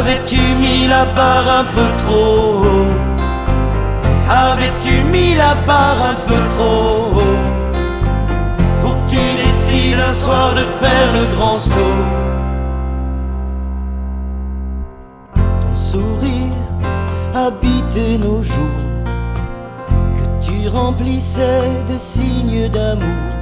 Avais-tu mis la barre un peu trop haut? Avais-tu mis la barre un peu trop haut pour que tu décides un soir de faire le grand saut? Ton sourire habitait nos jours, que tu remplissais de signes d'amour.